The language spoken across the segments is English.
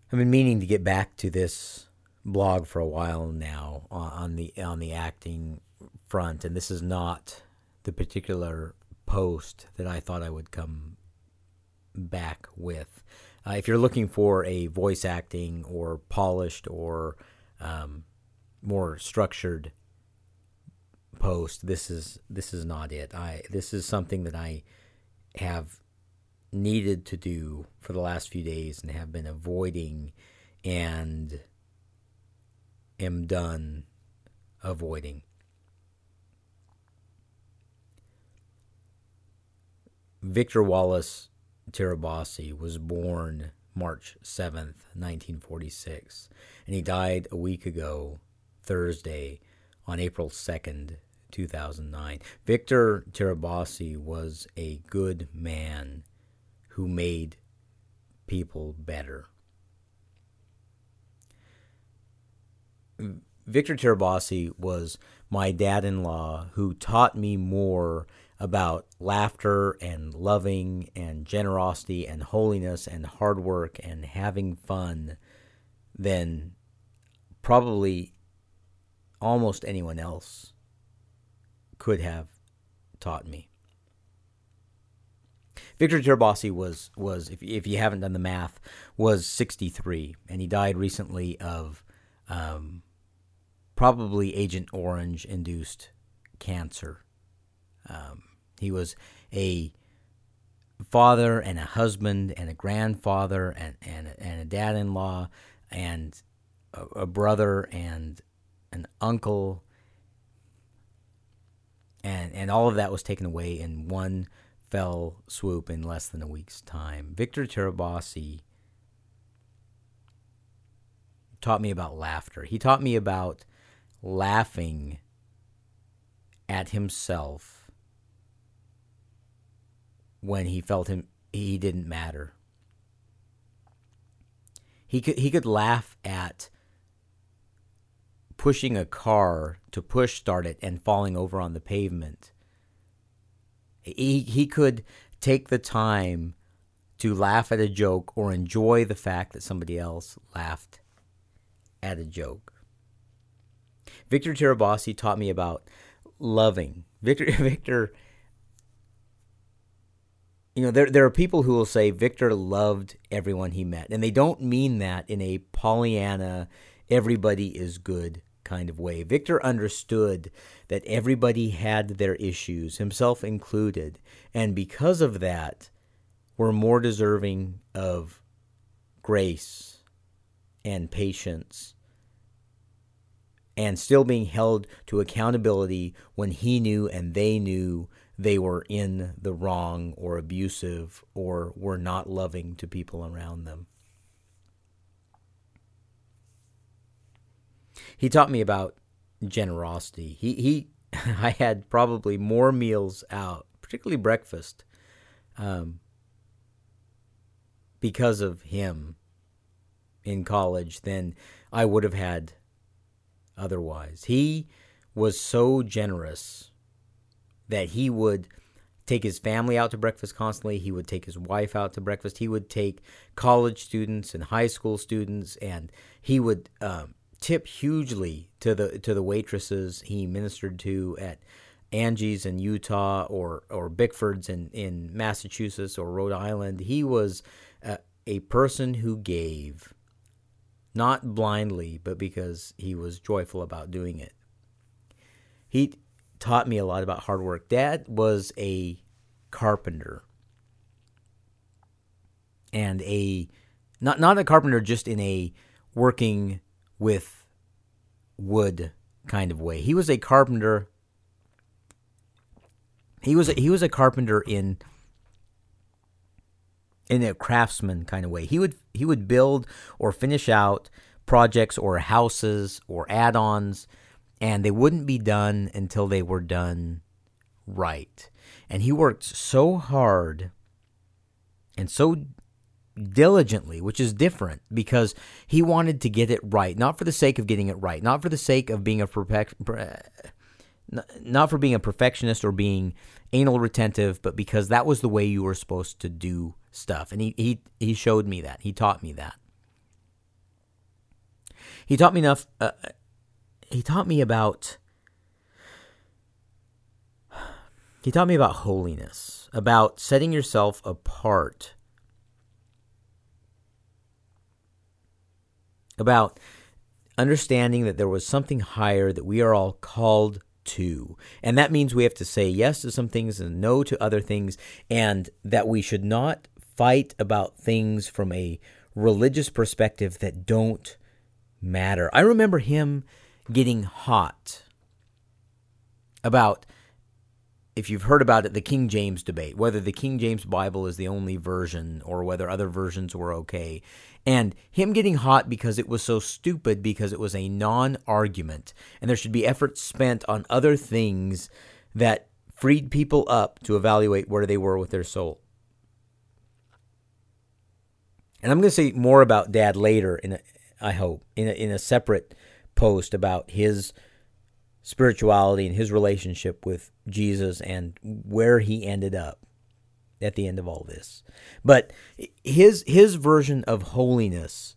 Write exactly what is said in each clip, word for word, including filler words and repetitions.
I've been meaning to get back to this blog for a while now on the on the acting front, and this is not the particular post that I thought I would come back with. Uh, if you're looking for a voice acting or polished or um, more structured post, this is this is not it. I this is something that I have needed to do for the last few days and have been avoiding and am done avoiding. Victor Wallace Tirabassi was born March seventh, nineteen forty-six, and he died a week ago, Thursday, on April second, two thousand nine. Victor Tirabassi was a good man who made people better. Victor Tirabassi was my dad-in-law who taught me more about laughter and loving and generosity and holiness and hard work and having fun than probably almost anyone else could have taught me. Victor Tirabassi was, was if, if you haven't done the math, was sixty-three, and he died recently of um, probably Agent Orange-induced cancer. Um, he was a father and a husband and a grandfather and, and, and a dad-in-law and a, a brother and an uncle, and, and all of that was taken away in one fell swoop in less than a week's time. Victor Tirabassi taught me about laughter. He taught me about laughing at himself when he felt him he didn't matter. He could he could laugh at pushing a car to push start it and falling over on the pavement. He he could take the time to laugh at a joke or enjoy the fact that somebody else laughed at a joke. Victor Tirabassi taught me about loving. Victor Victor You know, there there are people who will say Victor loved everyone he met, and they don't mean that in a Pollyanna, everybody is good kind of way. Victor understood that everybody had their issues, himself included, and because of that, were more deserving of grace and patience and still being held to accountability when he knew and they knew they were in the wrong or abusive or were not loving to people around them. He taught me about generosity. He, he, I had probably more meals out, particularly breakfast, um, because of him in college than I would have had otherwise. He was so generous that he would take his family out to breakfast constantly. He would take his wife out to breakfast. He would take college students and high school students, and he would um, tip hugely to the to the waitresses he ministered to at Angie's in Utah or or Bickford's in, in Massachusetts or Rhode Island. He was a, a person who gave, not blindly, but because he was joyful about doing it. He taught me a lot about hard work. Dad was a carpenter, and a not not a carpenter just in a working with wood kind of way. He was a carpenter. He was a, he was a carpenter in in a craftsman kind of way. He would he would build or finish out projects or houses or add-ons, and they wouldn't be done until they were done right. And he worked so hard and so diligently, which is different, because he wanted to get it right, not for the sake of getting it right, not for the sake of being a perfect, not for being a perfectionist or being anal retentive, but because that was the way you were supposed to do stuff. And he he he showed me that. He taught me that. He taught me enough. Uh, he taught me about. He taught me about holiness, about setting yourself apart, about understanding that there was something higher that we are all called to. And that means we have to say yes to some things and no to other things, and that we should not fight about things from a religious perspective that don't matter. I remember him getting hot about, if you've heard about it, the King James debate, whether the King James Bible is the only version or whether other versions were okay. And him getting hot because it was so stupid, because it was a non-argument, and there should be effort spent on other things that freed people up to evaluate where they were with their soul. And I'm going to say more about Dad later, in a, I hope, in a, in a separate post about his spirituality and his relationship with Jesus and where he ended up at the end of all this. But his his version of holiness,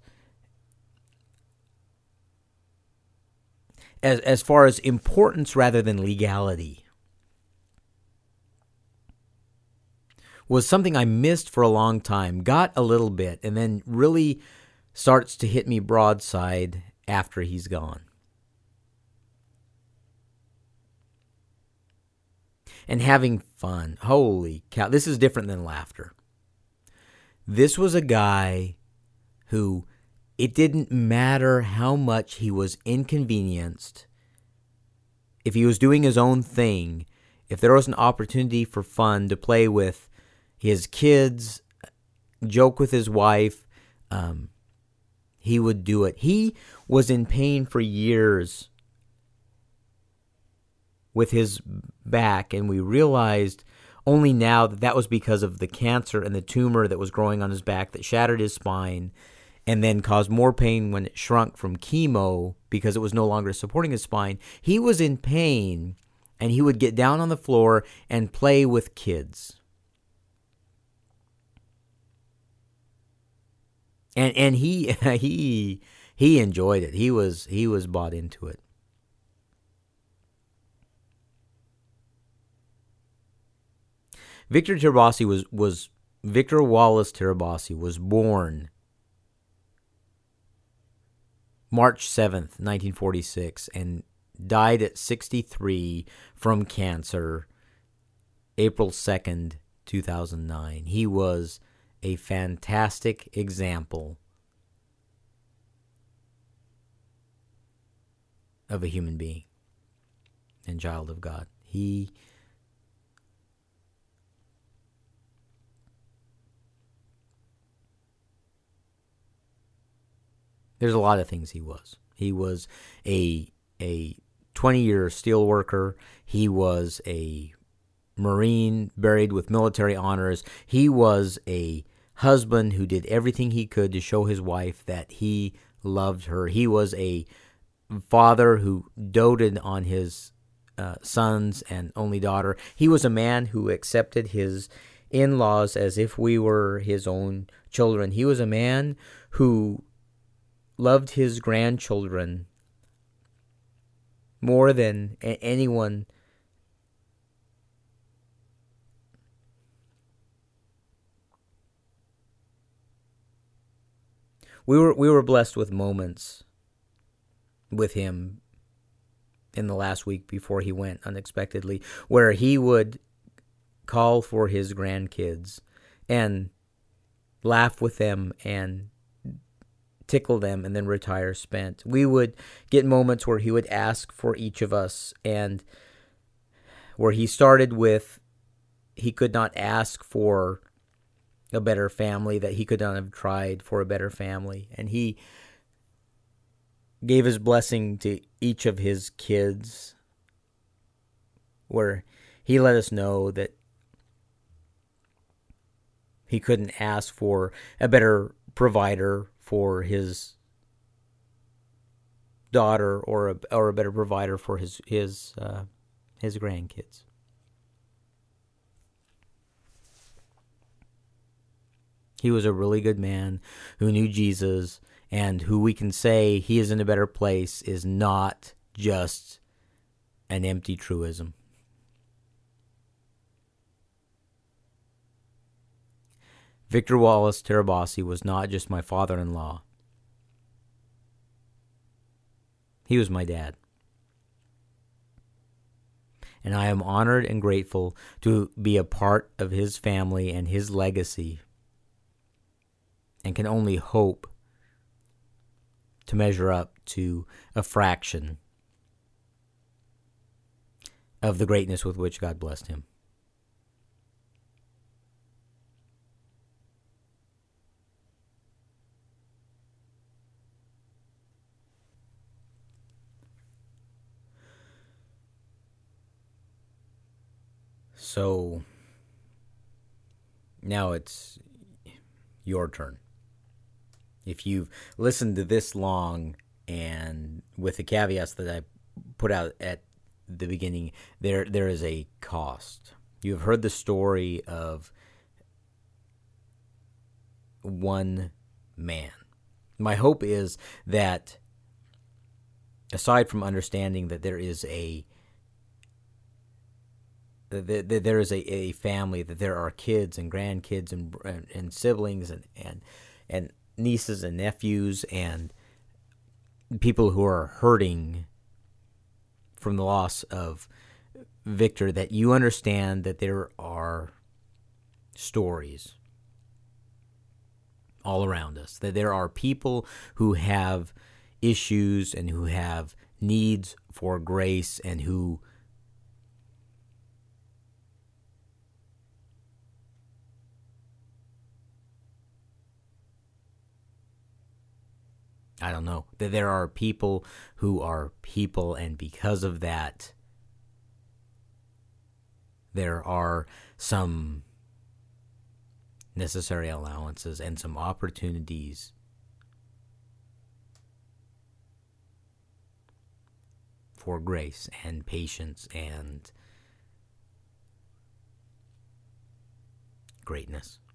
as as far as importance rather than legality, was something I missed for a long time, got a little bit, and then really starts to hit me broadside after he's gone. And having fun. Holy cow. This is different than laughter. This was a guy who, it didn't matter how much he was inconvenienced. If he was doing his own thing, if there was an opportunity for fun to play with his kids, joke with his wife, um, he would do it. He was in pain for years with his back, and we realized only now that that was because of the cancer and the tumor that was growing on his back that shattered his spine and then caused more pain when it shrunk from chemo because it was no longer supporting his spine. He was in pain, and he would get down on the floor and play with kids. And and he he he enjoyed it. He was he was bought into it. Victor Tirabassi was, was Victor Wallace Tirabassi was born March seventh, nineteen forty-six, and died at sixty-three from cancer April second, two thousand nine. He was a fantastic example of a human being and child of God. He There's a lot of things he was. He was a a twenty-year steel worker. He was a Marine buried with military honors. He was a husband who did everything he could to show his wife that he loved her. He was a father who doted on his uh, sons and only daughter. He was a man who accepted his in-laws as if we were his own children. He was a man who loved his grandchildren more than a- anyone. We were we were blessed with moments with him in the last week before he went unexpectedly, where he would call for his grandkids and laugh with them and tickle them and then retire spent. We would get moments where he would ask for each of us, and where he started with, he could not ask for a better family, that he could not have tried for a better family. And he gave his blessing to each of his kids, where he let us know that he couldn't ask for a better provider for his daughter, or a or a better provider for his his uh, his grandkids. He was a really good man who knew Jesus and who we can say he is in a better place is not just an empty truism. Victor Wallace Tirabassi was not just my father-in-law. He was my dad. And I am honored and grateful to be a part of his family and his legacy, and can only hope to measure up to a fraction of the greatness with which God blessed him. So now it's your turn. If you've listened to this long, and with the caveats that I put out at the beginning, there there is a cost. You have heard the story of one man. My hope is that, aside from understanding that there is a that there is a, a family, that there are kids and grandkids and and, and siblings and, and and nieces and nephews and people who are hurting from the loss of Victor, that you understand that there are stories all around us, that there are people who have issues and who have needs for grace, and who I don't know, that there are people who are people, and because of that, there are some necessary allowances and some opportunities for grace and patience and greatness.